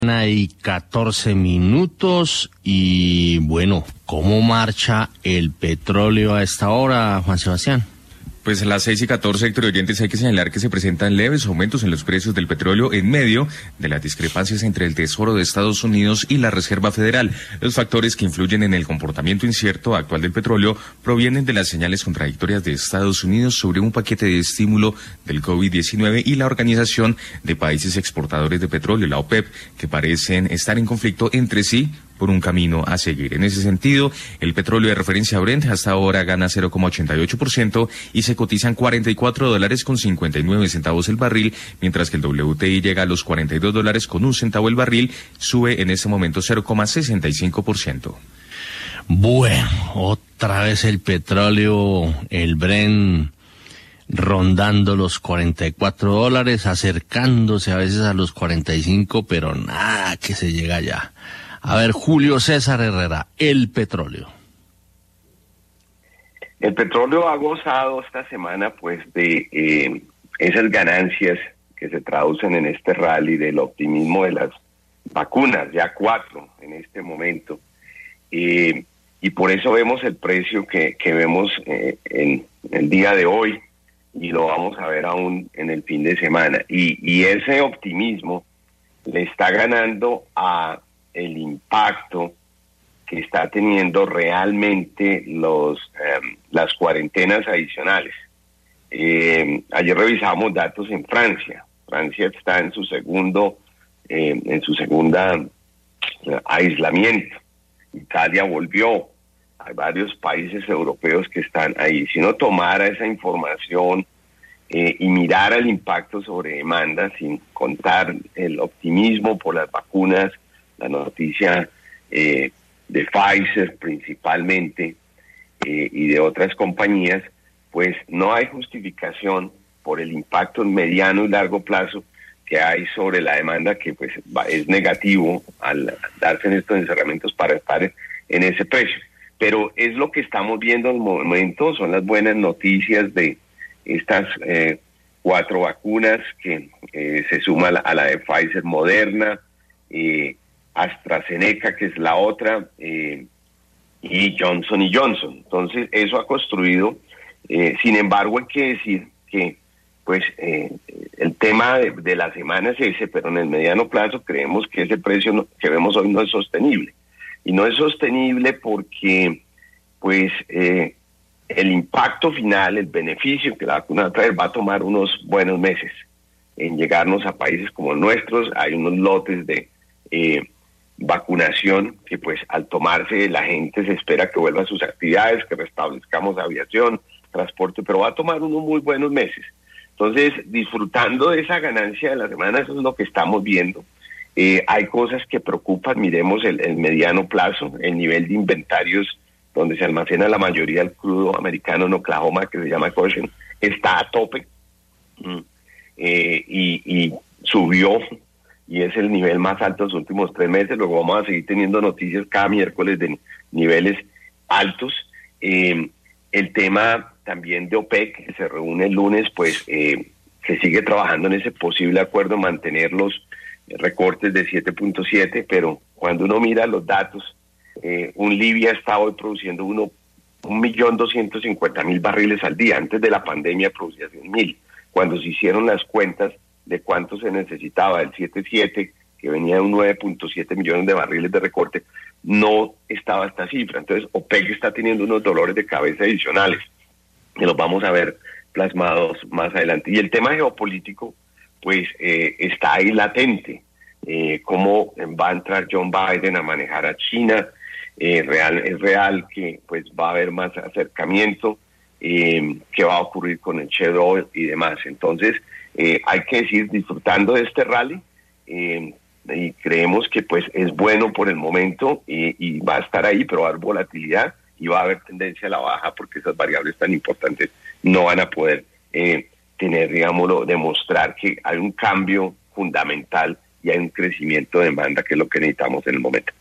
Y 14 minutos y bueno, ¿cómo marcha el petróleo a esta hora, Juan Sebastián? Pues a las 6:14, Héctor, oyentes, hay que señalar que se presentan leves aumentos en los precios del petróleo en medio de las discrepancias entre el Tesoro de Estados Unidos y la Reserva Federal. Los factores que influyen en el comportamiento incierto actual del petróleo provienen de las señales contradictorias de Estados Unidos sobre un paquete de estímulo del COVID-19 y la Organización de Países Exportadores de Petróleo, la OPEP, que parecen estar en conflicto entre sí por un camino a seguir. En ese sentido, el petróleo de referencia Brent hasta ahora gana 0,88% y se cotizan $42.59 el barril, mientras que el WTI llega a los $42.01 el barril, sube en este momento 0,65%. Bueno, otra vez el petróleo, el Brent, rondando los $44, acercándose a veces a los 45, pero nada que se llega allá. A ver, Julio César Herrera, el petróleo. El petróleo ha gozado esta semana pues de esas ganancias que se traducen en este rally del optimismo de las vacunas, ya 4 en este momento. Y por eso vemos el precio que vemos en el día de hoy y lo vamos a ver aún en el fin de semana. Y ese optimismo le está ganando a el impacto que está teniendo realmente las cuarentenas adicionales. Ayer revisamos datos en Francia. Francia está en su segunda aislamiento. Italia volvió. Hay varios países europeos que están ahí. Si uno tomara esa información y mirara el impacto sobre demanda, sin contar el optimismo por las vacunas, la noticia de Pfizer principalmente y de otras compañías, pues no hay justificación por el impacto en mediano y largo plazo que hay sobre la demanda, que pues es negativo al darse en estos encerramientos para estar en ese precio. Pero es lo que estamos viendo en el momento, son las buenas noticias de estas 4 vacunas que se suma a la de Pfizer, Moderna, AstraZeneca, que es la otra, y Johnson & Johnson. Entonces, eso ha construido. Sin embargo, hay que decir que pues el tema de la semana es ese, pero en el mediano plazo creemos que ese precio que vemos hoy no es sostenible. Y no es sostenible porque pues el impacto final, el beneficio que la vacuna va a traer, va a tomar unos buenos meses en llegarnos a países como nuestros. Hay unos lotes de vacunación que pues al tomarse la gente se espera que vuelva a sus actividades, que restablezcamos aviación, transporte, pero va a tomar unos muy buenos meses. Entonces, disfrutando de esa ganancia de la semana, eso es lo que estamos viendo. Hay cosas que preocupan, miremos el mediano plazo, el nivel de inventarios donde se almacena la mayoría del crudo americano en Oklahoma, que se llama Cushing, está a tope y subió, y es el nivel más alto de los últimos 3 meses. Luego vamos a seguir teniendo noticias cada miércoles de niveles altos. El tema también de OPEC, que se reúne el lunes, pues se sigue trabajando en ese posible acuerdo, mantener los recortes de 7.7, pero cuando uno mira los datos, un Libia está hoy produciendo 1.250.000 barriles al día. Antes de la pandemia producía 100.000. Cuando se hicieron las cuentas de cuánto se necesitaba, el 7.7, que venía de un 9.7 millones de barriles de recorte, no estaba esta cifra. Entonces OPEC está teniendo unos dolores de cabeza adicionales, que los vamos a ver plasmados más adelante. Y el tema geopolítico, pues está ahí latente. Cómo va a entrar John Biden a manejar a China. Es real que pues va a haber más acercamiento, qué va a ocurrir con el shale oil y demás. Entonces hay que decir, disfrutando de este rally, y creemos que pues es bueno por el momento, y va a estar ahí, pero va a haber volatilidad y va a haber tendencia a la baja, porque esas variables tan importantes no van a poder tener, digámoslo, demostrar que hay un cambio fundamental y hay un crecimiento de demanda, que es lo que necesitamos en el momento.